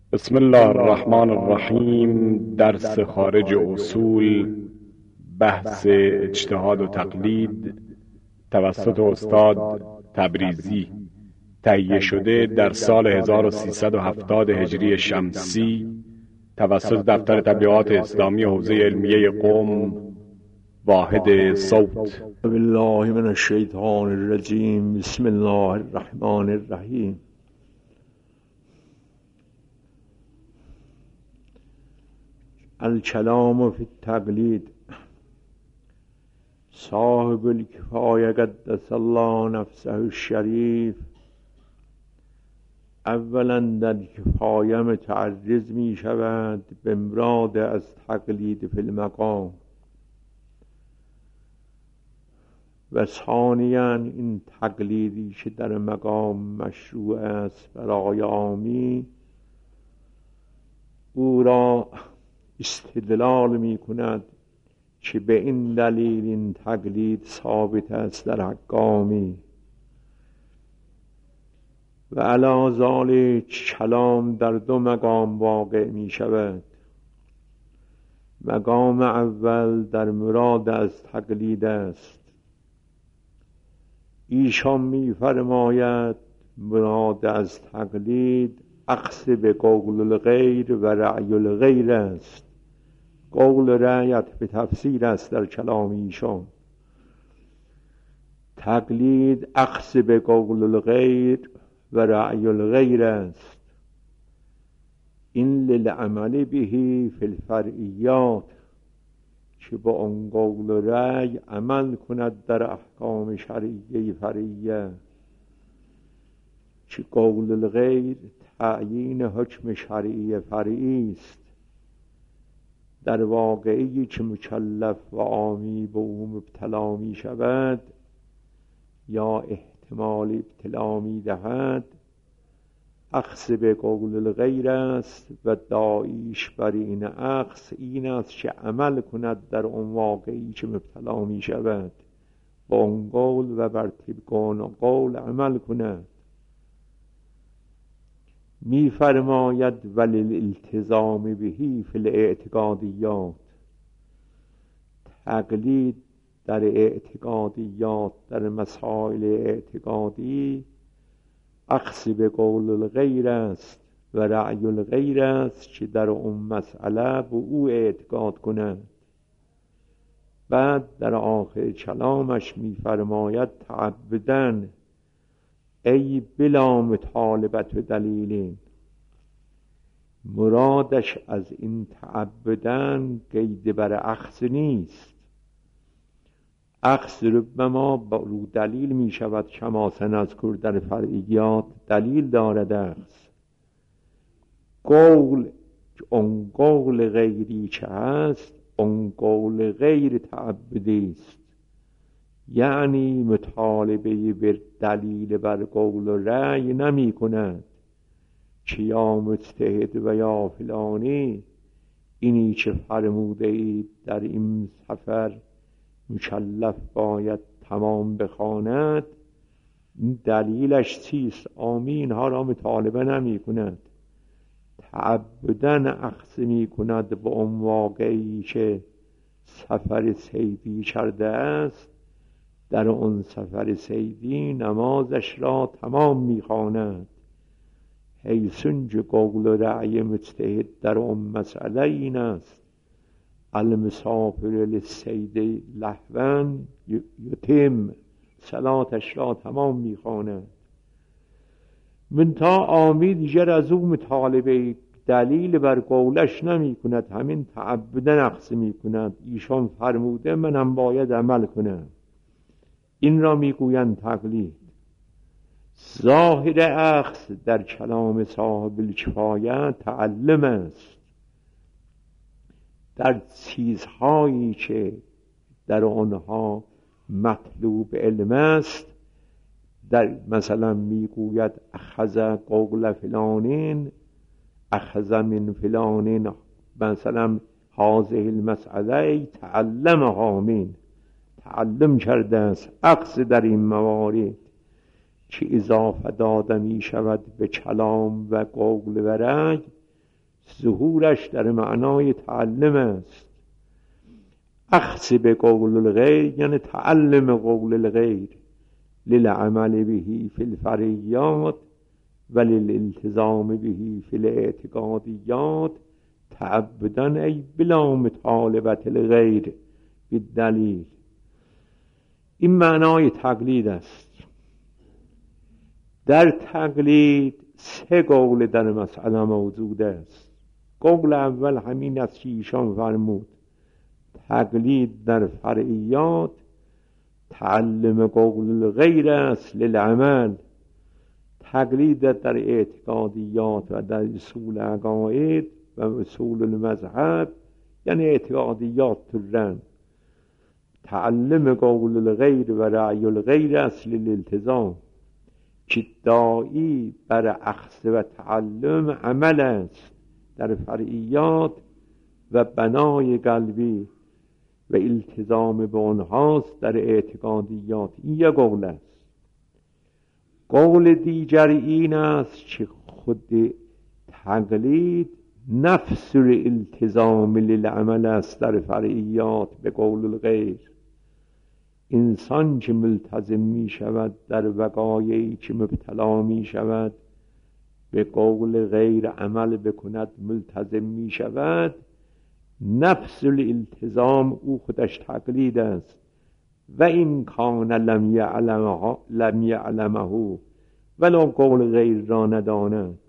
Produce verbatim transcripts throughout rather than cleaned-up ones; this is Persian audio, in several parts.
بسم الله الرحمن الرحیم. درس خارج اصول، بحث اجتهاد و تقلید توسط استاد تبریزی، تهیه شده در سال هزار و سیصد و هفتاد هجری شمسی توسط دفتر تبلیغات اسلامی حوزه علمیه قم، واحد صوت. بالله من الشیطان الرجیم. بسم الله الرحمن الرحیم. الکلام فی التقلید. صاحب الکفایه قدس الله نفسه الشریف اولا در کفایه متعرض می شود به امراد از تقلید فی المقام، و ثانیاً این تقلیدی که در مقام مشروع است برای عامی، او را استدلال می کند که به این دلیل این تقلید ثابت است در حق عامی، و علی ذلک کلام در دو مقام واقع می شود. مقام اول در مراد از تقلید است. ایشان می فرماید مراد از تقلید اخذ به قول الغیر و رأی الغیر است. قول رأیت به تفسیر است در کلام ایشان. تقلید اخذ به قول الغیر و رأی الغیر است. این للعمل بهی فی الفرعیات، که با آن قول و رأی عمل کند در احکام شرعیه فرعیه، که قول الغیر تعیین حکم شرعی فرعی است. در واقعی که مکلف و عامی به او مبتلا می شود یا احتمال ابتلا می دهد، اخذ به قول الغیر است، و داعیش بر این اخذ این است که عمل کند در اون واقعی که مبتلا می شود با اون قول و بر طبق اون قول عمل کند. می فرماید وللالتزام بهی فی الاعتقادیات. تقلید در اعتقادیات، در مسائل اعتقادی، اخذ به قول الغیر است و رأی الغیر است که در اون مسئله به او اعتقاد کند. بعد در آخر کلامش می فرماید تعبدن ای بلا مطالبت و دلیل. مرادش از این تعبدن قید بر اخذ نیست. اخذ ربما با رو دلیل می شود، کما سنذکر در فرعیات دلیل دارد اخذ. قول اون قول غیری که هست، اون قول غیر تعبدی است، یعنی مطالبه بر دلیل بر قول و رأی نمی کند که یا مجتهد و یا فلانی اینی که فرموده اید در این سفر مکلف باید تمام بخواند، دلیلش چیست؟ عامی اینها را مطالبه نمی کند. تعبدن اخذ می کند به اون واقعی که سفر صیدی کرده است. در اون سفر صیدی نمازش را تمام می خواند، حیثون که قول و رأی مجتهد در اون مسئله این است: المسافر للصید لهوا یتم، صلاتش را تمام می خواند. منتها عامی دیگر از او مطالبه دلیل بر قولش نمی کند، همین تعبدن اخذ می کند. ایشان فرموده منم باید عمل کنم، این را می گویند تقلید. ظاهر اخذ در کلام صاحب الکفایه تعلم است. در چیزهایی که در آنها مطلوب علم است، در مثلا میگوید اخذ قول فلانین، اخذ من فلانین، مثلا هذه المسئله تعلمها من، تعلم کرده است. اخذ در این موارد که اضافه داده می شود به کلام و قول و رأی، ظهورش در معنای تعلم است. اخذ به قول الغیر یعنی تعلم قول الغیر للعمل بهی فی الفرعیات و للالتزام بهی فی الاعتقادیات تعبدا ای بلا مطالبت الغیر بالدلیل. این معنای تقلید است. در تقلید سه قول در مسئله موجود است. قول اول همین است که ایشان فرمود تقلید در فرعیات تعلم قول الغیر است للعمل. تقلید در اعتقادیات و در اصول عقاید و اصول المذهب یعنی اعتقادیات ترن. تعلم قول الغیر و رأی الغیر است للالتزام که داعی بر اخذ و تعلم عمل است در فرعیات و بنای قلبی و التزام به آنهاست در اعتقادیات. این یک قول است. قول دیگر این است که خود تقلید نفس الالتزام للعمل است در فرعیات به قول الغیر. انسان که ملتزم می شود در وقایعی که مبتلا می شود به قول غیر عمل بکند ملتزم می شود، نفس الالتزام او خودش تقلید است. و این کان لم یعلمه لم یعلمه ولا قول غیر را نداند،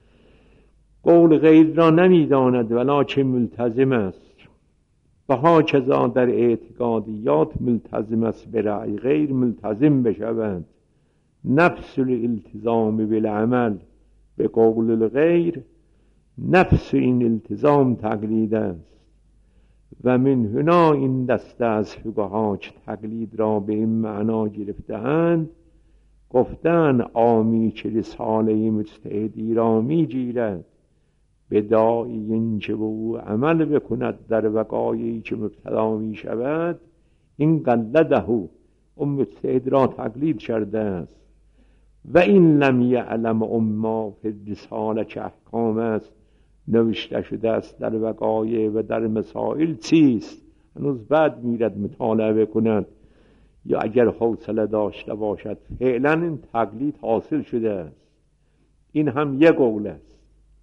قول غیر را نمیداند ولا چه ملتزم است. و هاکذا در اعتقادیات ملتزم است به رأی غیر ملتزم بشوند. نفس الالتزام بالعمل به قول الغیر، نفس این التزام تقلید است. و من هنا این دسته از فقها که تقلید را به این معنا گرفته‌اند گفتن عامی که رساله مجتهدی را می گیرد به داعی این که به او عمل بکند در وقایعی که مبتلا می شود، این قلده اون مجتهد را تقلید کرده است. و این لم یعلم اما فی رساله که احکام است نوشته شده است در وقایع و در مسائل چیست، هنوز بعد میرد مطالعه کند یا اگر حوصله داشته باشد. فعلا این تقلید حاصل شده است. این هم یک قول است.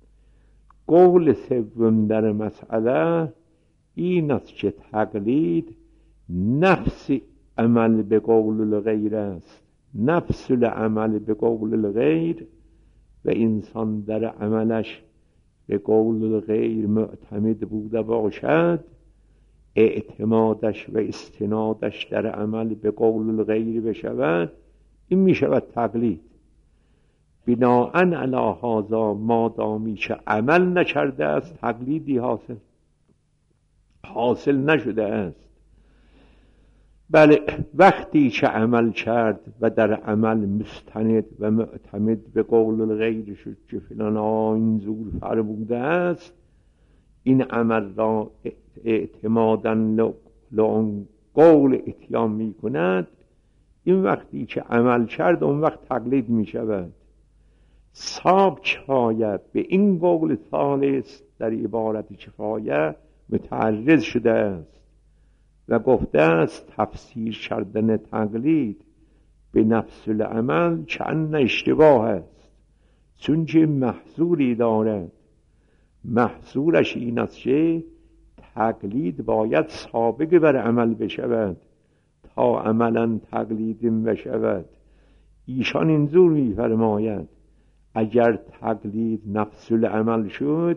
قول سوم در مسئله این است که تقلید نفس عمل به قول الغیر است. نفس العمل به قول الغیر و انسان در عملش به قول الغیر معتمد بوده باشد، اعتمادش و استنادش در عمل به قول الغیر بشود، این می شود تقلید. بناءً علی هذا مادامی که عمل نکرده است تقلیدی حاصل حاصل نشده است. بله وقتی که عمل کرد و در عمل مستند و معتمد به قول الغیر شد که فلان این زور فرموده است، این عمل را اعتمادا لان قول اتیان می کند، این وقتی که عمل کرد اون وقت تقلید می شود. صاحب کفایه به این قول ثالث در عبارت کفایه متعرض شده است و گفته است تفسیر کردن تقلید به نفس العمل چند اشتباه است، چون که محظوری دارد. محظورش این است که تقلید باید سابقه بر عمل بشود تا عملا تقلید بشود. ایشان اینجور می فرماید اگر تقلید نفس العمل شد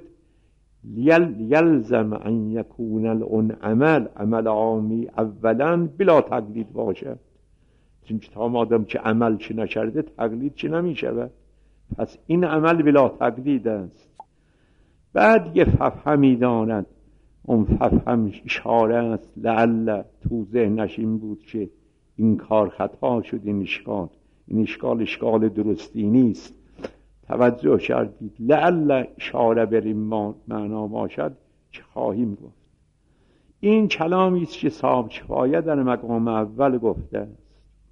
یلزم ان یکون اون عمل عمل عامی اولا بلا تقلید باشد، چون که تا مادم که عمل چی نکرده تقلید چی نمی شود، پس این عمل بلا تقلید است. بعد یه ففهمی داند، اون ففهم اشاره است لعل تو ذهنش این بود که این کار خطا شد، این اشکال این اشکال اشکال درستی نیست، توجه کردید لعل اشاره بر این معنا باشد که خواهیم گفت. این کلامی است که صاحب کفایه در مقام اول گفته است.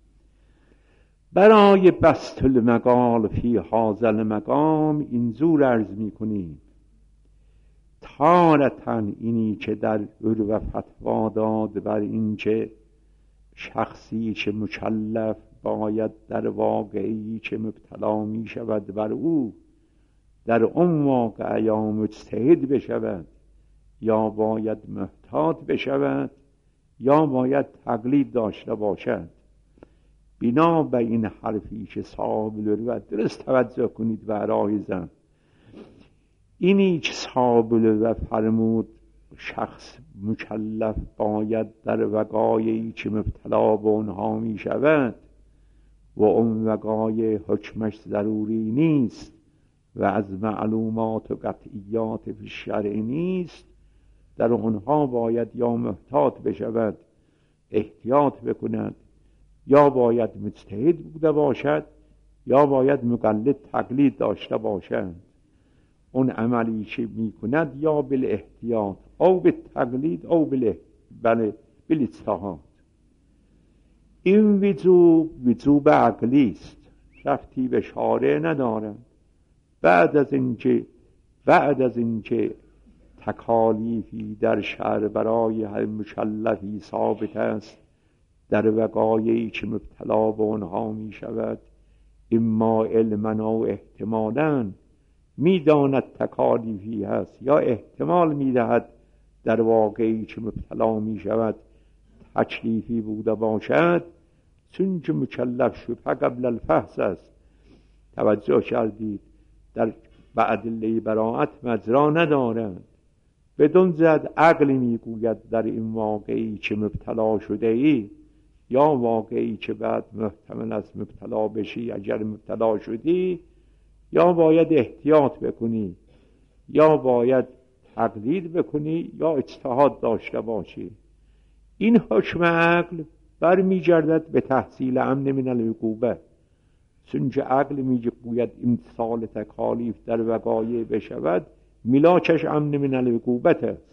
برای بسط المقال فی هذا المقام اینجور عرض می کنیم تارتن اینی که در عرو فتوا داد بر این که شخصی که مکلف باید در واقعی که مبتلا می شود بر او در اون واقع یا مجتهد بشود یا باید محتاط بشود یا باید تقلید داشته باشد. بنا به این حرفی که صاحب العروة درست توجه کنید و عرایزم، اینی که صاحب العروة فرمود شخص مکلف باید در وقایعی که مبتلا به اونها می شود و اون وقایع حکمش ضروری نیست و از معلومات و قطعیات فی الشرع نیست، در اونها باید یا محتاط بشود احتیاط بکند یا باید مجتهد بوده باشد یا باید مقلد تقلید داشته باشد. اون عملی که می کند یا بالاحتیاط او بالتقلید او بالاجتهاد. این وجوب وجوب عقلی است، رفتی به شارع ندارد. بعد از اینکه بعد از اینکه تکالیفی در شرع برای هر مکلفی ثابت است در وقایعی که مبتلا به آنها می شود، اما علما و احتمالا می داند تکالیفی هست یا احتمال می دهد در واقعی که مبتلا می شود تکلیفی بوده باشد، چون که مکلف شبه قبل الفحص است. توجه کردید در ادله براءت مجرا ندارد. بدون زد عقل میگوید در این واقعی که مبتلا شده ای یا واقعی که بعد محتمل است مبتلا بشی، اگر مبتلا شدی یا باید احتیاط بکنی یا باید تقلید بکنی یا اجتهاد داشته باشی. این حکم عقل برمیگردد به تحصیل امن من العقوبه، چونکه عقل میگوید امتثال تکالیف در وقایع بشود ملاکش امن من العقوبت است،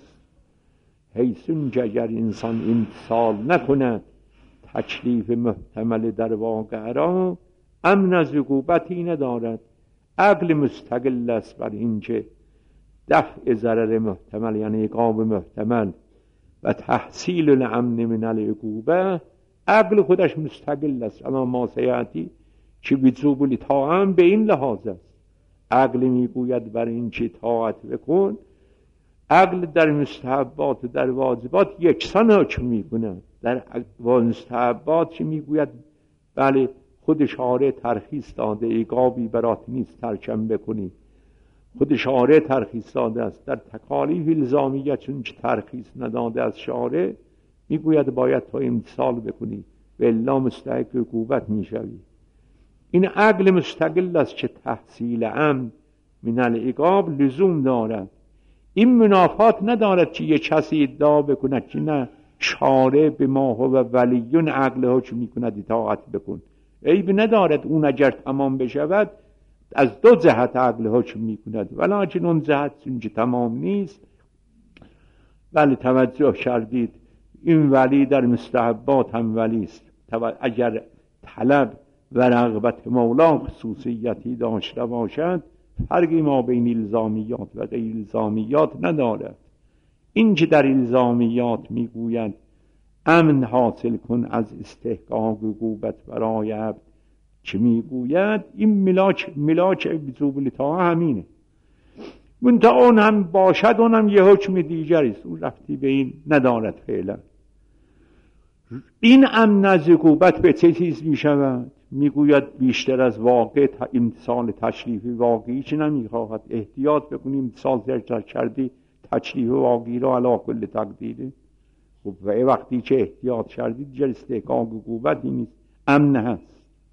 حیثون که اگر انسان امتثال نکند تکلیف محتمل در واقع را امن از عقوبتی ندارد. عقل مستقل است بر اینکه دفع ضرر محتمل یعنی عقاب محتمل و تحصیل الامن من العقوبه، عقل خودش مستقل است. اما ما سیاتی که وجوب الاطاعه به این لحاظ است، عقل میگوید بر این چه طاعت بکن. عقل در مستحبات و در واجبات یکسان حکم میکند. در مستحبات چه میگوید بله خود شارع ترخیص داده، عقابی برات نیست ترکم بکنی، خود شارع ترخیص داده است. در تکالیف الزامیه چون ترخیص نداده از شارع میگوید باید تو امتثال بکنی و الا مستحق عقوبت میشوی. این عقل مستقل است که تحصیل امن من العقاب لزوم دارد. این منافات ندارد که یک کسی ادعا بکند که نه شارع به ما هو ولیون عقل حکم میکند اطاعت بکن. عیب ندارد اون اگر تمام بشود از دو جهت عقل حکم میکند، ولیکن اون جهت چون تمام نیست. ولی توجه کردید این ولی در مستحبات هم ولی است. اگر طلب و رغبت مولا خصوصیتی داشته باشد فرقی ما بین الزامیات و غیر الزامیات ندارد. این که در الزامیات میگویند امن حاصل کن از استحقاق عقوبت برای عبد، که میگوید این ملاک ملاک وجوب الاطاعه همینه. منتها اون هم باشد اون هم یه حکم دیگری است، اون رفتی به این ندارد فعلا. این امن از عقوبت به چه چیز میشود؟ میگوید بیشتر از واقع امتثال تشریفی واقعی چه نمیخواهد. احتیاط بکنی امتثال زرچر کردی تشریف واقعی را علا کل تقدیره. خب و وقتی که احتیاط کردی دیگر استحقاق عقوبتی نیست، امن هست.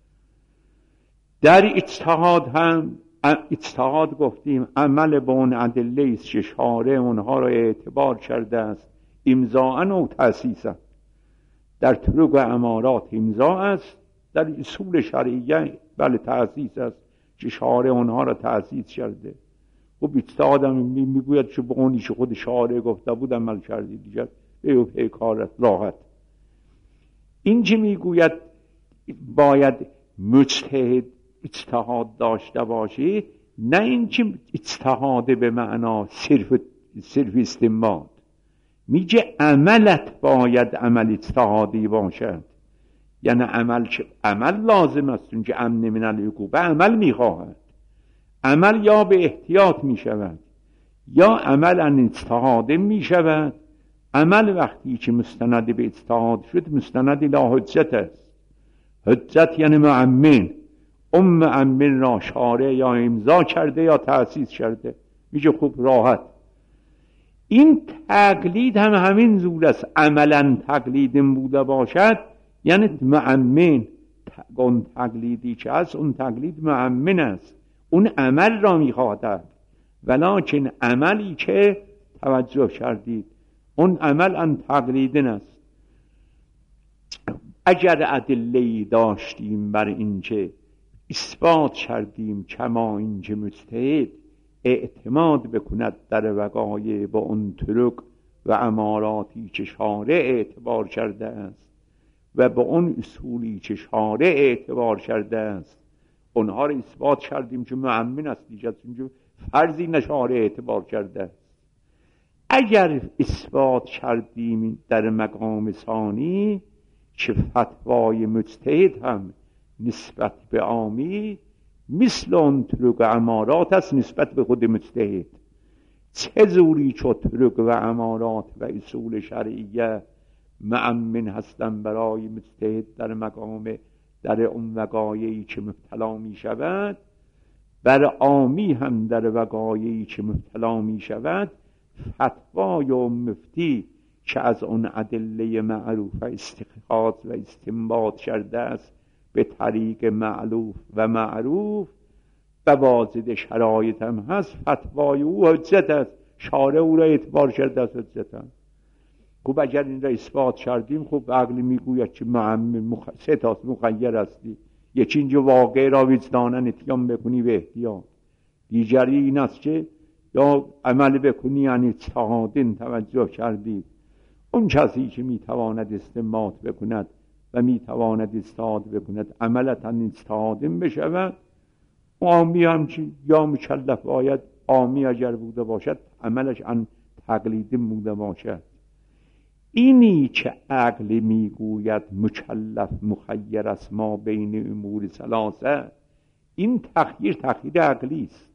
در اجتهاد هم اجتهاد گفتیم عمل با اون ادله است که شارع اونها را اعتبار کرده است امضاءً و تأسیساً. در طرق و امارات امضا است، در اصول شرعیه بله تأسیس است که شارع اونها را تأسیس کرده. و اجتهاد هم میگوید که به اونی که خود شارع گفته بود عمل کردی دیگر ای و پیکارت راحت. این که میگوید باید مجتهد اجتهاد داشته باشی، نه این که اجتهاد به معنا صرف صرف استنباط. میگه عملت باید عمل اجتهادی باشد، یعنی عمل عمل لازم است، چون که امن من العقوبه عمل میخواهد. عمل یا به احتیاط میشود یا عمل ان اجتهاده میشود. عمل وقتی که مستند به اجتهاد شد مستند الی حجت است. حجت یعنی مؤمن، ام مؤمن را شارع یا امضا کرده یا تأسیس کرده، میشه خوب راحت. این تقلید هم همین زور است. عملا تقلید بوده باشد یعنی مؤمن. اون تقلیدی که هست اون تقلید مؤمن است، اون عمل را میخواهد. ولکن عملی که توجه کردید اون عمل ان تقلیدن است. اگر ادله‌ای داشتیم بر این که اثبات کردیم کما این که مجتهد اعتماد بکند در وقایع با اون طرق و اماراتی که شارع اعتبار کرده است و با اون اصولی که شارع اعتبار کرده است، اونها را اثبات کردیم که مؤمن است دیگه، چون فرضی نشارع اعتبار کرده است. اگر اثبات کردیم در مقام ثانی که فتوای مجتهد هم نسبت به عامی مثل اون طرق و امارات است نسبت به خود مجتهد، چه زوری چو طرق و امارات و اصول شرعیه مؤمن هستن برای مجتهد در مقام در اون وقایعی که مبتلا می شود، بر عامی هم در وقایعی که مبتلا می شود فتوای و مفتی که از اون ادله معروف استخراج و استنباط کرده است به طریق معلوف و معروف و واجد شرایط هم هست، فتوای او حجت است، شارع او را اعتبار کرده است حجت است. خب اگر این را اثبات کردیم، خب عقل میگوید که مؤمن مخ... سه تاست مخیر هستی. یکی اینجا واقع را وجدانا اتیان بکنی به احتیاط، دیگری این است که یا عمل بکنی یعنی اجتهادین توجه کردی. اون کسی که میتواند استنباط بکند و میتواند اجتهاد بکند عملتا اجتهادین بشود. عامی هم که یا مکلف باید عامی اگر بوده باشد عملش ان تقلیدین بوده باشد. اینی که عقل میگوید مکلف مخیر است ما بین امور ثلاثه، این تخییر تخییر عقلی است.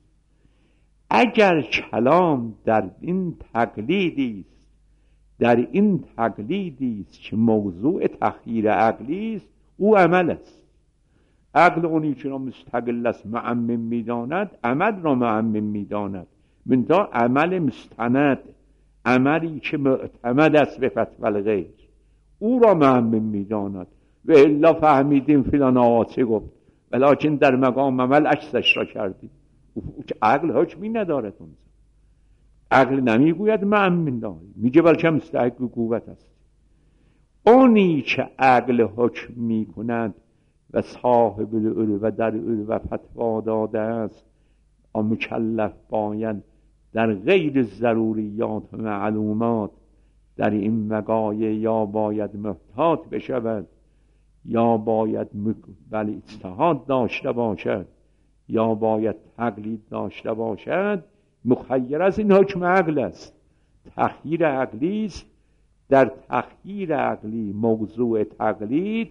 اگر کلام در این تقلیدی است در این تقلیدی است که موضوع تخییر عقلی است، او عمل است. عقل اونی که را مستقل است مؤمن میداند، عمل را مؤمن میداند، منتها عمل مستند، عملی که معتمد است به فتوی الغیر، او را مؤمن میداند. و الا فهمیدیم فلان آقا چه گفت، ولکن در مقام عمل عکسش را کردیم. عقل حکمی ندارد. اونجا عقل نمیگوید مؤمن داری، میگه بلکه مستحق قوت است. اونی که عقل حکم میکند و صاحب العلو در علو فتوا داده است، مکلف باید در غیر ضروریات و معلومات در این وقایع یا باید محتاط بشود یا باید ولی اجتهاد داشته باشد یا باید تقلید داشته باشد. مخیر از این حکم عقل است، تخییر عقلی است. در تخییر عقلی موضوع تقلید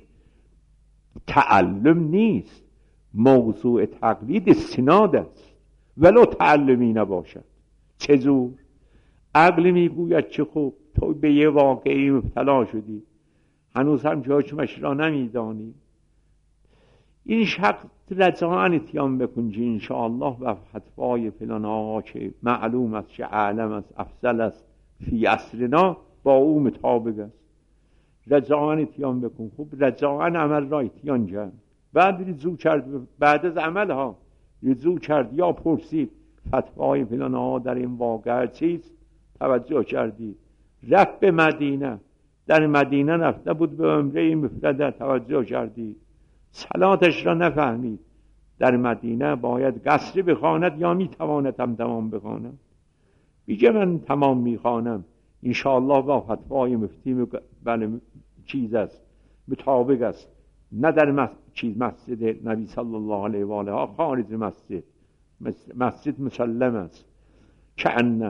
تعلم نیست، موضوع تقلید استناد است ولو تعلمی نباشد. چجور؟ عقل میگوید چه خوب تو به یه واقعی مبتلا شدی، هنوز هم که حکمش را نمیدانی، این شخص رجعان اتیان بکن که انشاءالله و فتوای فلان آقا که معلوم است که عالم است افضل است فی عصرنا با او مطابق است. رجعان اتیان بکن. خوب رجعان عمل را اتیان کرد، بعد رجوع کرد، بعد از عمل ها رجوع کرد یا پرسید فتوای فلان آقا در این واقع چیست، توجه کردید، رفت به مدینه، در مدینه رفته بود به عمره مفرده، توجه کردید، صلاتش را نفهمید، در مدینه باید قصری بخواند یا میتواند هم تمام بخواند. میگه من تمام میخوانم انشاءالله با فتوای مفتی بله چیز است مطابق است، نه در مس... چیز مسجد نبی صلی الله علیه و آله ها، خارج مسجد مسجد مسلم است که انه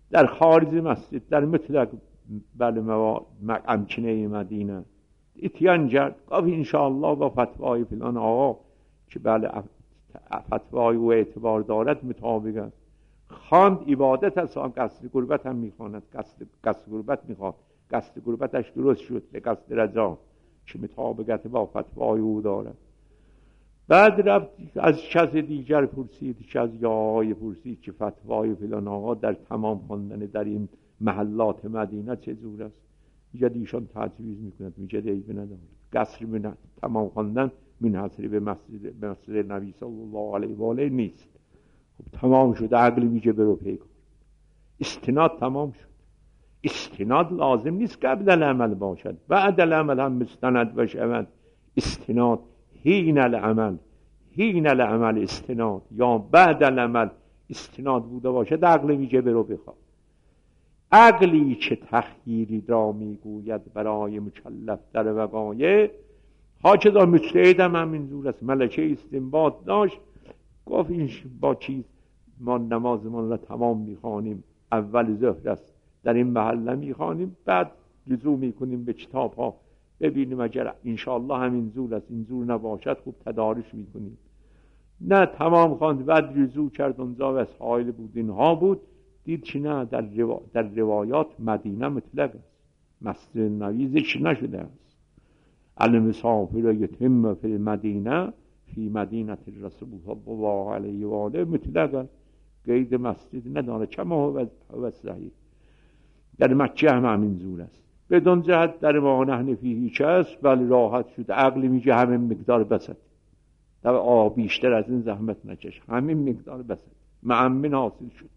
در خارج مسجد در مطلق بله امکنه مدینه اتیان جرد گفت انشاءالله با فتوای فلان آقا که بله فتوای و اعتبار دارد مطابق است. خواند عبادت است، قصد قربت هم میخواند، قصد قصد قربت میخواد، قصد قربتش درست شد به قصد رضا که مطابقت با فتوای او دارد. بعد رفت از کس دیگر پرسید، که از یاهای پرسید که فتوای فلان آقا در تمام خواندن در این محلات مدینه چه جور است؟ میگه ایشان تجویز میکند، میگه عیبی نداره، قصر من تمام خواندن منحصر به مسجد به مسجد نبی صلی الله علیه و آله نیست. خب تمام شد، عقل میگه برو پیکار. استناد تمام شد. استناد لازم نیست قبل العمل باشد، بعد العمل هم مستند بشود. استناد حین العمل، حین العمل استناد، یا بعد العمل استناد بوده باشد، عقل میگه برو بخواه. عقلی که تخییری را میگوید برای مکلف در وقایع، حاکذا مجتهد هم همینجور است. ملکه استنباط داشت، گفت این با چیز ما نمازمان را تمام میخوانیم، اول ظهر است در این محله میخوانیم، بعد رجوع میکنیم به کتاب ها ببینیم اگر انشاءالله همین زور است، این زور نباشد خوب تدارش میکنیم. نه تمام خواند، بعد رجوع کرد اونجا و اسحایل بود اینها بود، دید چی نه در, روا... در روایات مدینه مطلق است، مسجد نبی ذکر نشده است. المسافر یتم فی المدینه فی مدینه الرسول صلی الله علیه و آله مطلق است، قید مسجد نداره. کما هو صحیح در مکه هم همین زور است. بدون جهت در ما نحن فیه چه است، بله راحت شد، عقل میگه همین مقدار بسد، در آه بیشتر از این زحمت نکش، همین مقدار بسد، مأمن حاصل شد.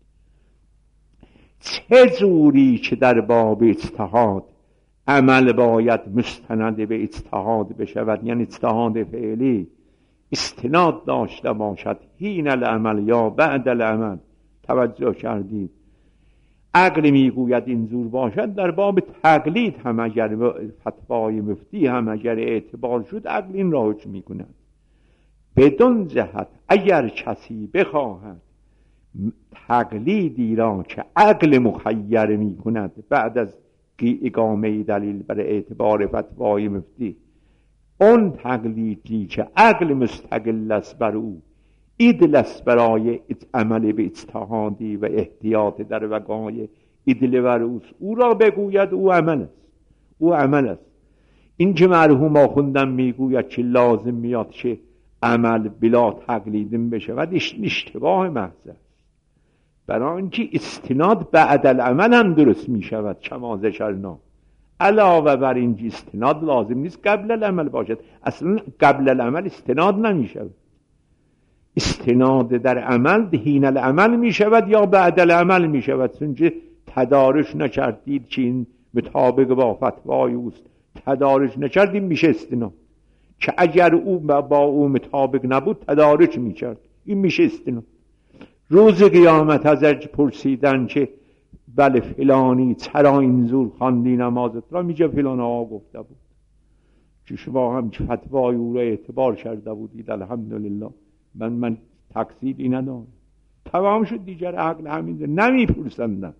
چه زوری که در باب اجتهاد عمل باید مستند به اجتهاد بشود، یعنی اجتهاد فعلی استناد داشته باشد، حین العمل یا بعد العمل. توجه کردید؟ عقل میگوید این زور باشد. در باب تقلید هم اگر فتوای مفتی هم اگر اعتبار شد، عقل این را حکم میکند. بدون جهت اگر کسی بخواهد تقلیدی را که عقل مخیر میکند بعد از اقامه دلیل بر اعتبار فتوای مفتی، اون تقلیدی که عقل مستقل است بر او، ایدل است برای عمل به اجتهادی و احتیاط در وقایع، ایدل بر اوست، او را بگوید او عمل است، او عمل است. این که مرحوم آخوندم میگوید که لازم میاد که عمل بلا تقلیدم بشود، اشتباه محض است. برای اینکه استناد بعد العمل هم درست میشود، کما ذکرنا. علاوه بر این استناد لازم نیست قبل العمل باشد، اصلا قبل العمل استناد نمیشود. استناد در عمل حین العمل میشود یا بعد العمل میشود. چون تدارش نکردید که این مطابق با فتوای اوست، تدارش نکردیم میشه استناد. که اگر او با او مطابق نبود تدارش میکرد، این میشه استناد. روز قیامت ازش پرسیدن که بله فلانی چرا این زور خواندی نمازت را، میگه فلان آقا گفته بود که شما هم فتوای او را اعتبار کرده بودید، الحمدلله، من من تقصیری ندارم. تمام شد دیگر. عقل همین نمیپرسندن.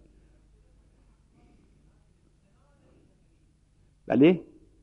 بله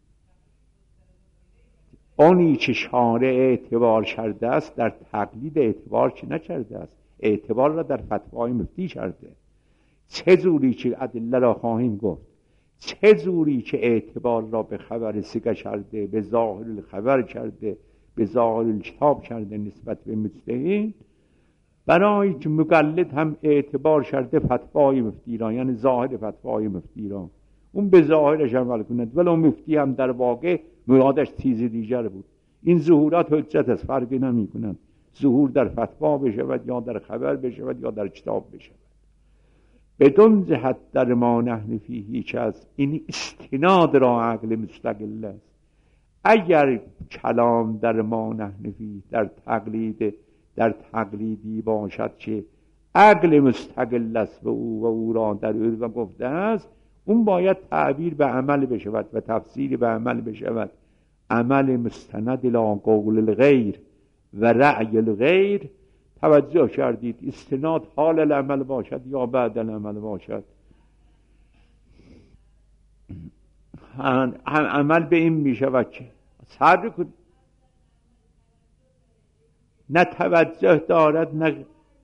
اونی که شارع اعتبار کرده است در تقلید اعتبار که نکرده است، اعتبار را در فتوای مفتی کرده. چه زوری که ادله را خواهیم گفت، چه زوری که اعتبار را به خبر سگه کرده، به ظاهر الخبر کرده، به ظاهر الکتاب کرده نسبت به مجتهد. برای که مقلد هم اعتبار کرده فتوای مفتی را، یعنی ظاهر فتوای مفتی را، اون به ظاهرش عمل کند، ولی اون مفتی هم در واقع مرادش چیز دیگر بود. این ظهورات حجت از فرقی نمی کنند، ظهور در فتوا بشود یا در خبر بشود یا در کتاب بشود. بدون جهت در ما نحن فیه هیچ از این استناد را عقل مستقل است. اگر کلام در ما نحن فیه در تقلید در تقلیدی باشد که عقل مستقل است و او و او را در او گفته است، اون باید تعبیر به عمل بشود و تفسیر به عمل بشود. عمل مستند الی قول الغیر و رأی الغیر توجه کردید استناد حال العمل باشد یا بعد العمل باشد؟ هم عمل به این می شود که صبر کنید، نه توجه دارد نه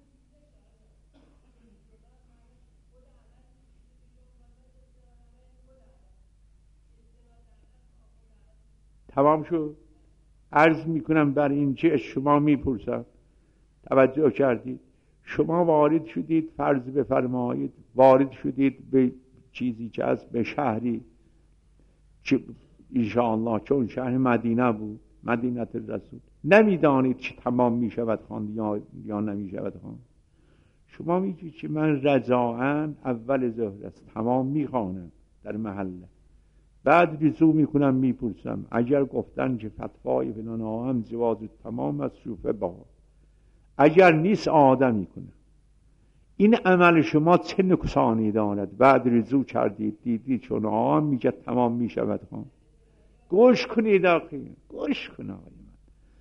تمام شد. عرض میکنم بر این چه شما میپرسم، توجه کردید؟ شما وارد شدید، فرض بفرمایید وارد شدید به چیزی که از به شهری که انشاءالله چون شهر مدینه بود، مدینه الرسول، نمیدانید که تمام میشود خواند یا یا نمیشود خواند. شما میگید که من رضاعاً اول ظهر است تمام میخوانم در محله، بعد رجوع میکنم میپرسم اگر گفتن که فتوای فلان هم جواز تمام از شوفه با، اگر نیست آدم میکنه. این عمل شما چه نقصانی دارد؟ بعد رجوع کردید دیدید چون آم میگه تمام میشود خان. گوش کنید آقای، گوش کن آقای من.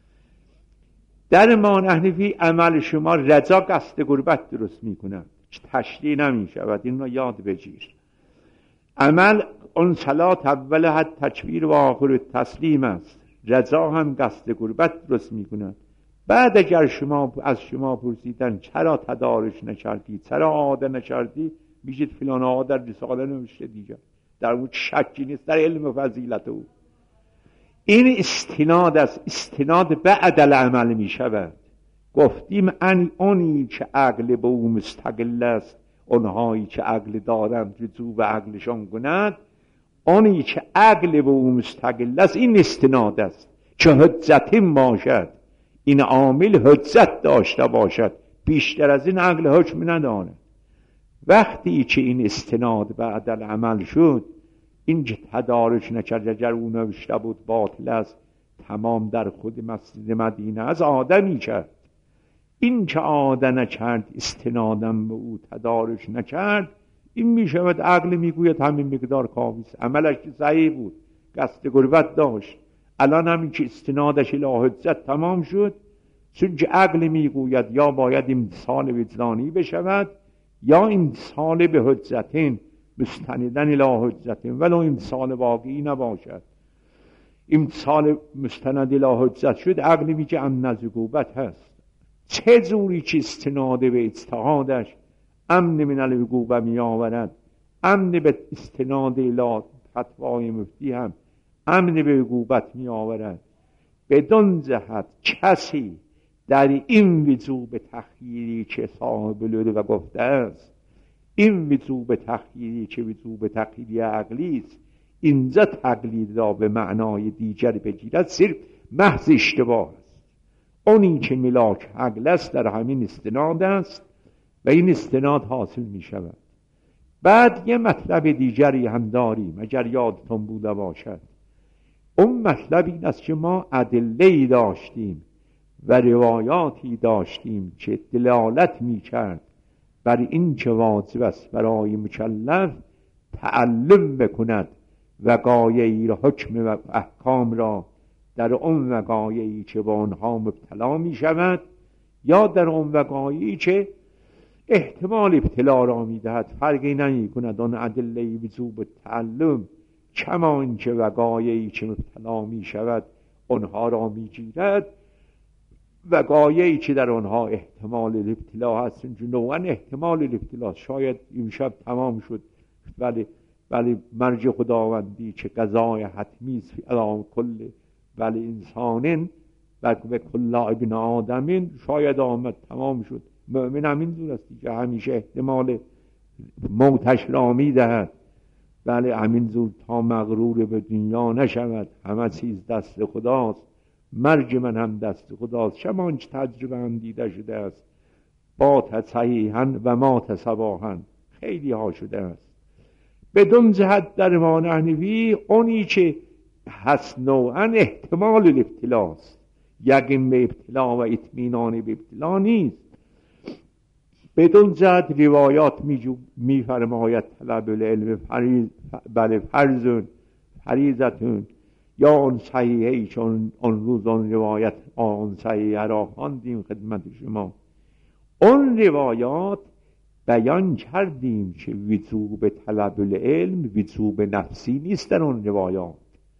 در ما نحنفی عمل شما رضا قصد غربت درست میکنه، تشریع نمیشود. این رو یاد بگیر. عمل اون صلات اول حد تکبیر و آخر تسلیم است، رضا هم قصد غربت درست میکنه. بعد اگر شما از شما پرسیدن چرا تدارش نکردی، چرا عاده نکردی، میگید فلان آقا در رساله نوشته دیگه، در اون شکی نیست، در علم و فضیلت او. این استناد است، استناد بعد العمل میشود. گفتیم ان اونی که عقل به او مستقل است، اونهایی که عقل دارند رجوع به عقلشان کند، اونی که عقل به او مستقل است این استناد است که حجت باشد، این عامل حجت داشته باشد، بیشتر از این عقل حکم ندارد. وقتی که این استناد بعد العمل شد، این که تدارش نکرد اگر او نوشته بود باطل است، تمام در خود مسجد مدینه از آدمی کرد. این که عاده نکرد، استنادم به او تدارش نکرد، این می شود عقل میگوید همین مقدار کافیست، عملش که صحیح بود، قصد غربت داشت. الان همین که استنادش الی حجت تمام شد، چون که عقل میگوید یا باید امتثال وجدانی بشود یا امتثال به حجتین مستندن الی حجتین، ولو امتثال واقعی نباشد. امتثال مستند الی حجت شد، عقل میگه امن از عقوبت هست. چه جوری که استناد به اجتهادش امن من العقوبه می آورد، امن به استناد الی فتوای مفتی هم امن به عقوبت می آورد. بدون جهت کسی در این وجوب تخییری که صاحب لطف گفته است، این وجوب تخییری که وجوب تخییری عقلی است، اینجا تقلید را به معنای دیگر بگیرد، صرف محض اشتباه است. اونی که ملاک عقل است در همین استناد است و این استناد حاصل می شود. بعد یه مطلب دیگری هم داریم اگر یادتون بوده باشد. اون مطلب این است که ما ادله‌ای داشتیم و روایاتی داشتیم که دلالت می کرد بر این که واجب است برای مکلف تعلم بکند وقایعی را، حکم و احکام را در اون وقایعی که با آنها مبتلا می شود یا در اون وقایعی که احتمال ابتلا را می دهد. فرقی نمی کند آن ادله وجوب تعلم، کما این که وقایعی که مبتلا می شود آنها را می گیرد، وقایعی که در آنها احتمال الابتلا هست. نوعا احتمال الابتلا شاید این شب تمام شد، ولی ولی مرج خداوندی که قضای حتمی است علی کل ولی انسانین و کل ابن آدمین شاید آمد تمام شد. مؤمن همین دور است که همیشه احتمال موتش را می دهد، ولی همین زور تا مغرور به دنیا نشود. همه چیز دست خداست، مرگ من هم دست خداست. شمانچ تجربه هم دیده شده است، با تصحیحن و ما تصباحن خیلی ها شده است. بدون جهت در ما نحنفی اونی که هست نوعا احتمال الابتلاست، یقین به ابتلا و اطمینان به ابتلا نیست. بدون جهت روایات می فرماید طلب العلم فریض، بله فرضون فریضتون، یا اون صحیحه چون اون روز اون روایت اون صحیحه را خواندیم خدمت شما. اون روایات بیان کردیم که وجوب طلب العلم وجوب نفسی نیست در اون روایات.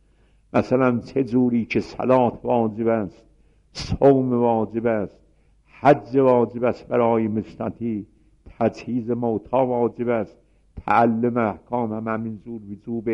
مثلا چه جوری که صلات واجب است، صوم واجب است، حج واجب است برای مستطیع، تجهیز موتی واجب است، تعلم احکام هم همین جور وجوب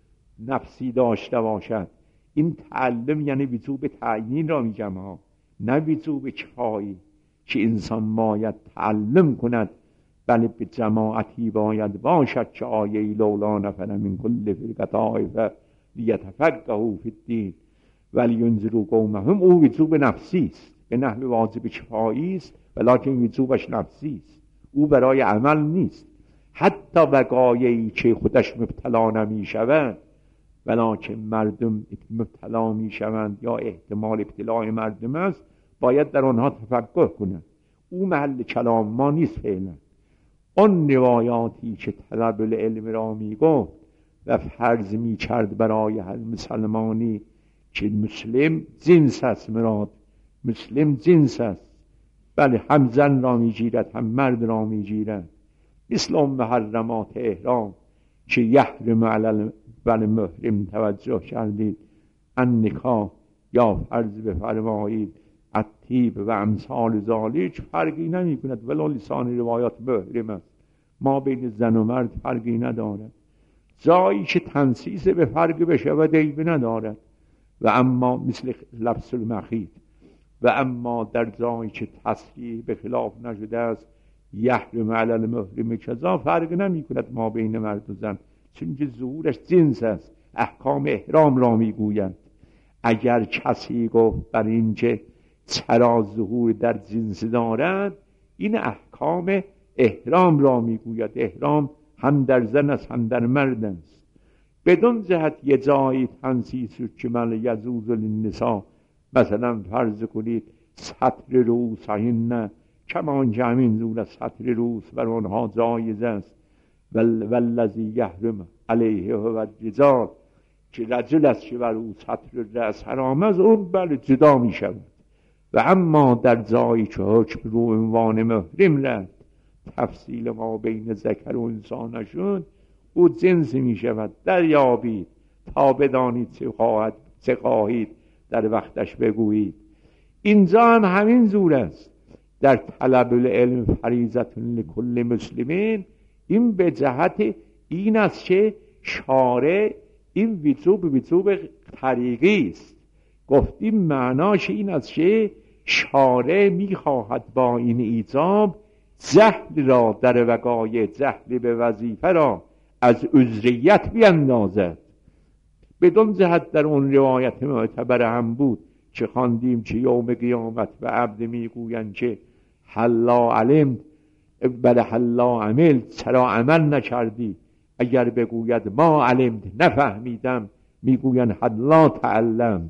نفسی داشته باشد. این تعلم یعنی وجوب تعیین را میگم ها، نه وجوب کفایی که انسان باید تعلم کند، بله به جماعتی باید باشد که آیه لولا نفر من کل فرقه طائفه لیتفقهوا فی الدین ولینذروا قومهم. او وجوب نفسی است، به نحو واجب کفایی است، ولکن وجوبش نفسی است، او برای عمل نیست. حتی وقایعی که خودش مبتلا نمی شود ولکن مردم مبتلا می شوند یا احتمال ابتلاع مردم است، باید در آنها تفقه کنند. او محل کلام ما نیست فعلا. آن روایاتی که طلب العلم را می گفت و فرض می کرد برای هر مسلمانی که مسلم جنس است، مراد مسلم جنس است، بله هم زن را می گیرد هم مرد را می گیرد، مثل محرمات احرام که یحرم علی بل محرم توجه کردید، ان نکاح یا فرض بفرمایید الطیب و امثال ذالک، فرقی نمی کند، ولو لسان روایات محرم است، ما بین زن و مرد فرقی ندارد. جایی که تنسیس به فرق بشود عیب ندارد. و اما مثل لبس المخیط، و اما در جایی که تصریح به خلاف نشده است یحرم علی المحرم کذا، فرق نمی کند ما بین مرد و زن، چون که ظهورش جنس است، احکام احرام را می گوید. اگر کسی گفت بر این که چرا ظهور در جنس دارد، این احکام احرام را می گوید. احرام هم در زن است هم در مرد است. بدون جهت یه جایی تنسیس که من یجوز للنساء، مثلا فرض کنید سطر رؤوسهن کمان که همین زور سطر رؤوس بر آنها جایز است، والذی یحرم علیه و الرجال، که رجل است که بر او سطر رأس حرام است، اون بله جدا می شود. و اما در جایی که حکم رو عنوان محرم رفت، تفصیل ما بین ذکر و انسان نشد، او جنس می شود. دریابید تا بدانید چه خواهد چه خواهید در وقتش بگویید. اینجا هم همین زور است. در طلب العلم فریضة لکل مسلمین، این به جهت این است که شارع این وجوب وجوب طریقی است. گفتیم معناش این است که شارع میخواهد با این ایجاب جهل را در وقایع، جهل به وظیفه را از عذریت بیندازد. بدون جهت در اون روایت معتبر هم بود که خواندیم که یوم قیامت و عبد میگویند که حلا علمت بله حلا عمل، چرا عمل نکردی؟ اگر بگوید ما علمت نفهمیدم، میگویند حلا تعلمت.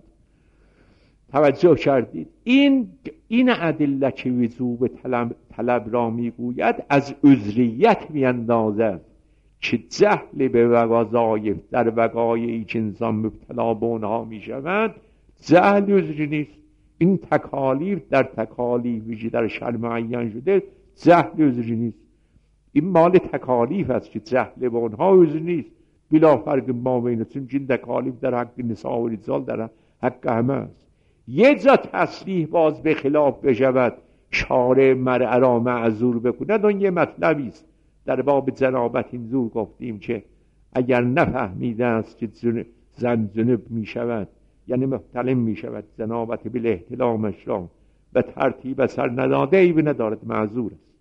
توجه کردید؟ این این ادله که وجوب طلب, طلب را میگوید از عذریت میاندازد که جهل به وظایف در وقایعی که انسان مبتلا به اونها میشود جهل عذری نیست. این تکالیف در تکالیفی که در شرع معین شده جهل عذری نیست. این مال تکالیف است که جهل به اونها عذر نیست، بلا فرق ما بین، چون این تکالیف در حق نساء و رجال در حق همه است. یه جا تصریح باز به خلاف بشود، شارع مرء را معذور بکند، اون یه مطلبی است. در باب جنابت این زور گفتیم که اگر نفهمیده است که زن جنب می شود، یعنی محتلم می شود، جنابت بل احتلامش را به ترتیب سر نداده ایب ندارد، معذور است.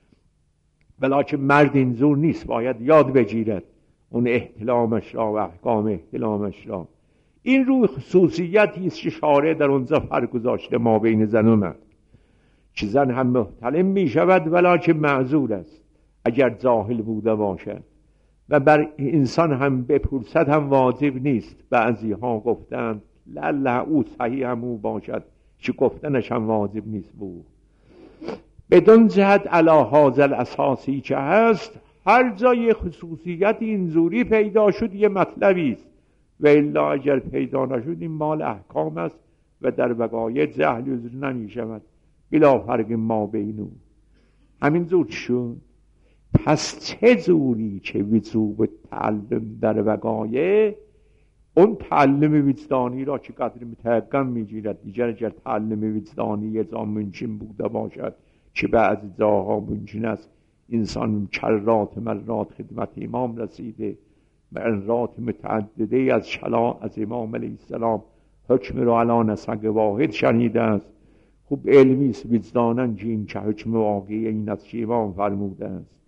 بلکه مرد این زور نیست، باید یاد بگیرد اون احتلامش را و احکام احتلامش را. این روی خصوصیتی است که شارع در اونجا فرق گذاشته ما بین زن و مرد، که زن هم محتلم می شود ولکه معذور است اگر جاهل بوده باشد، و بر انسان هم بپرسد هم واجب نیست. بعضی ها گفتند لعله او صحیح هم او باشد که گفتنش هم واجب نیست بود. بدون جهت علی هذا الاساسی که هست، هر جای خصوصیت اینجوری پیدا شد یه مطلبی است، و الا اگر پیدا نشد این مال احکام است و در وقایع جهل عذر نمی شود، بلا فرق ما بینو. همین زور شد. پس چه زوری که وجوب تعلم در وقایع اون تعلم وجدانی را چه قدر متحقق میگیرد. دیگر اگر تعلم وجدانی ازا ممکن بوده باشد که بعضی جاها ممکن است انسان کرات مرات خدمت امام رسیده، مرات متعدده از شلا از امام علیه السلام حکم را علی نسق واحد شنیده است. خوب علمی است وجداناً که این که حکم واقعی این از که امام فرموده است.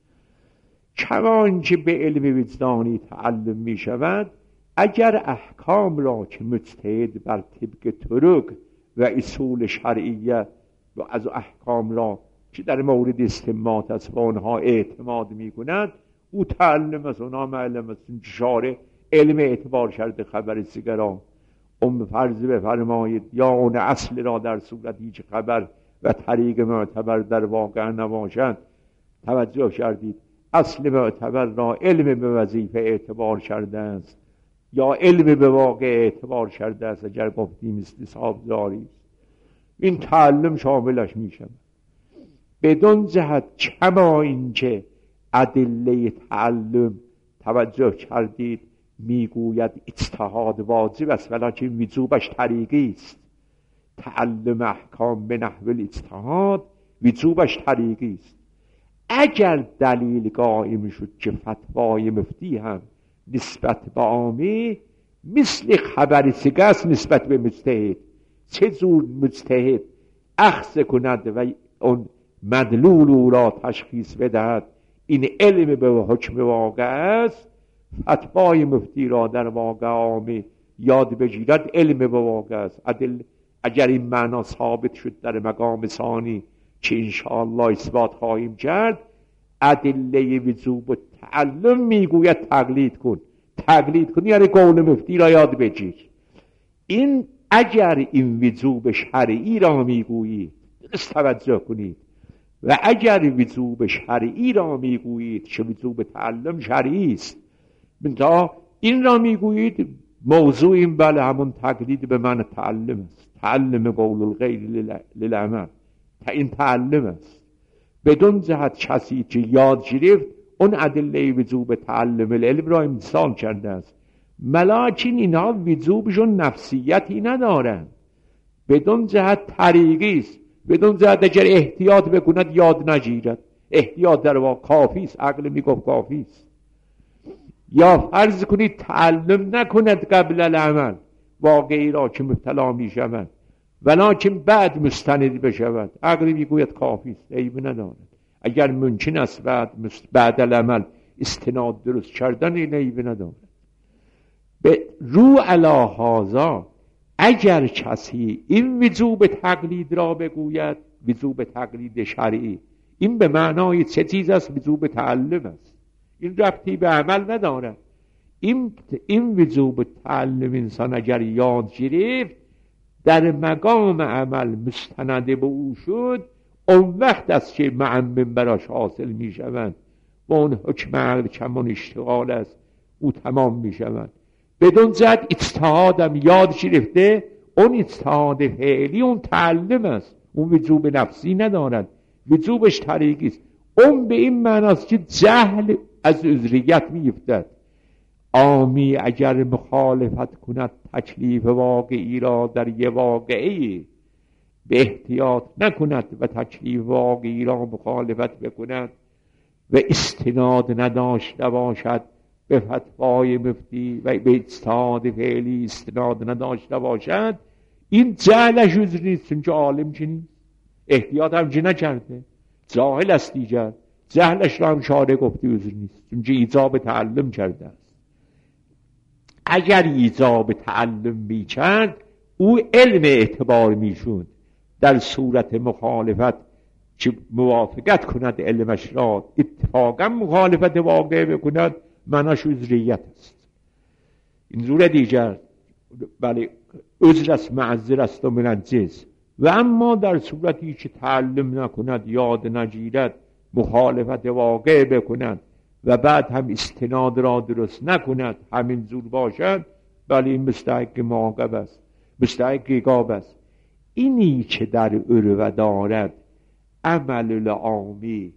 کمان که به علم وجدانی تعلم می شود، اگر احکام را که مجتهد بر طبق طرق و اصول شرعیه و از احکام را که در مورد استنباط از آنها اعتماد می کند، او تعلم از اونا معلم است. شارع علم اعتبار کرده خبر سیگران. ام فرض بفرمایید یا اون اصل را در صورتی که خبر و طریق معتبر در واقع نباشد توجه کردید، اصل معتبر را علم به وظیفه اعتبار کرده است یا علم به واقع اعتبار کرده است. اگر گفتیم استصحاب داری این تعلم شاملش می شود. بدون جهت کما اینکه ادله تعلم توجه کردید میگوید اجتهاد واجب است ولکن وجوبش طریقی است. تعلم احکام به نحو الاجتهاد وجوبش طریقی است. اگر دلیل قائم شد که فتوای مفتی هم نسبت به عامی مثل خبر سگه است نسبت به مجتهد، چه جور مجتهد اخذ کند و اون مدلول او را تشخیص بدهد این علم به حکم واقع است، فتوای مفتی را در واقع عامی یاد بگیرد علم به واقع است. عدل اگر این معنا ثابت شد در مقام ثانی که انشاءالله اثبات خواهیم کرد، ادله وجوب و تعلم میگوید تقلید کن. تقلید کن یعنی قول مفتی را یاد بگیر. این اگر این وجوب شرعی را میگویید توجه کنید، و اگر وجوب شرعی را میگویید که وجوب تعلم شرعی است، منتها این را میگویید موضوع این بله همون تقلید به من تعلم است. تعلم قول الغیر للعمل، این تعلم است. بدون جهت کسی که یاد گرفت اون ادله وجوب تعلم العلم را امتثال کرده است، ملاکین اینها وجوبشون نفسیتی ندارن. بدون جهت طریقی است. بدون جهت اگر احتیاط بکند یاد نگیرد. احتیاط در واقع کافی است. عقل میگفت کافی است. یا فرض کنید تعلم نکند قبل العمل واقعی را که مبتلا می شود ولکن بعد مستند بشود، عقل میگوید کافی است، عیب ندارد. اگر ممکن است بعد بعد العمل استناد درست کردن این عیب ندارد. به رو علی هذا اگر کسی این وجوب تقلید را بگوید، وجوب تقلید شرعی، این به معنای چه چیز است؟ وجوب تعلم است. این ربطی به عمل ندارد. این این وجوب تعلم انسان اگر یاد گرفت در مقام عمل مستند به او شد، اون وقت است که معمم براش حاصل می شود و اون حکم عقل کمان اشتغال است او تمام می شود. بدون جهت اجتهادم یاد گرفته، اون اجتهاد فعلی اون تعلم است، اون وجوب نفسی ندارد، وجوبش طریقی است. اون به این معناست که جهل از عذریت می افتد. عامی اگر مخالفت کند تکلیف واقعی را در یه واقعی به احتیاط نکند و تکلیف واقعی را مخالفت بکند و استناد نداشته باشد به فتوای مفتی و به اجتهاد فعلی استناد نداشته باشد، این جهلش عذر نیست، چون که عالم چه نیست، احتیاط هم چه نکرده، جاهل است. دیگر جهلش را هم شارع گفته عذر نیست، چون که ایجاب تعلم کرده است. اگر ایجاب تعلم میکرد او علم اعتبار میشد. در صورت مخالفت که موافقت کند علمش را، اتفاقا مخالفت واقع بکند، معناش عذریت است. این زور دیگر بله عذر است، معذر است و منجز. و اما در صورتی که تعلم نکند، یاد نگیرد، مخالفت واقع بکند و بعد هم استناد را درست نکند، همین زور باشد، بله این مستحق معاقب است، مستحق عقاب است. اینی که در عروه دارد عمل العامی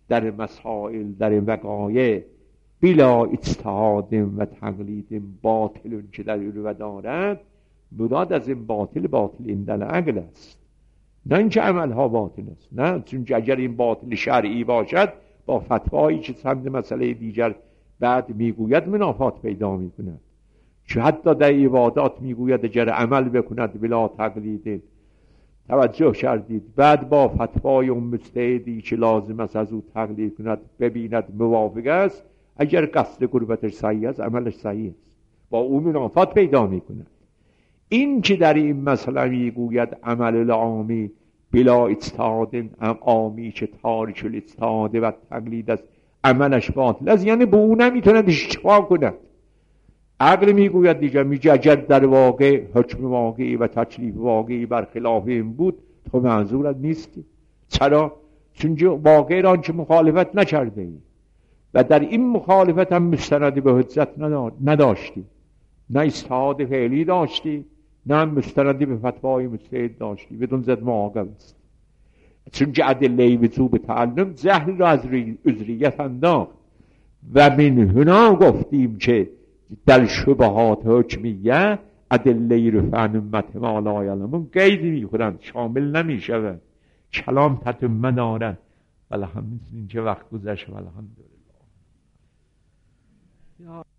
در مسائل در وقایع بلا اجتهاد و تقلید باطل که در او دارد، مراد از این باطل باطل این در عقل است، نه اینکه عملها باطل است. نه، چون اگر این باطل شرعی باشد با فتوایی که چند مسئله دیگر بعد میگوید منافات پیدا میکند. چه حتی در عبادات میگوید اگر عمل بکند بلا تقلید، توجه کردید، بعد با فتوای اون مجتهدی که لازم است از او تقلید کند ببیند موافق است، اگر قصد قربتش صحیح است عملش صحیح است، با او منافات پیدا میکند. این که در این مسئله میگوید عمل العامی بلا اجتهاد، عامی که تارک الاجتهاد و تقلید است عملش باطل است، یعنی به او نمیتوند اشتباه کند. عقل میگوید دیگه، میگه اگر در واقع حکم واقعی و تکلیف واقعی برخلاف این بود تو معذورت نیستی. چرا؟ چون واقع را که مخالفت نکرده ای و در این مخالفت هم مستند به حجت نداشتی، نه اجتهاد فعلی داشتی، نه مستندی به فتوای مجتهد داشتی، بدون زد معاقب است. چون که ادله وجوب تعلم جهل را از عذریت انداخت و من هنا گفتیم که در شبهات حکمیه ادله رفع امت ما لا یعلمون قید میخورند، شامل نمیشود، کلام تتمه دارد. ولی همین که وقت گذشت، الحمدلله.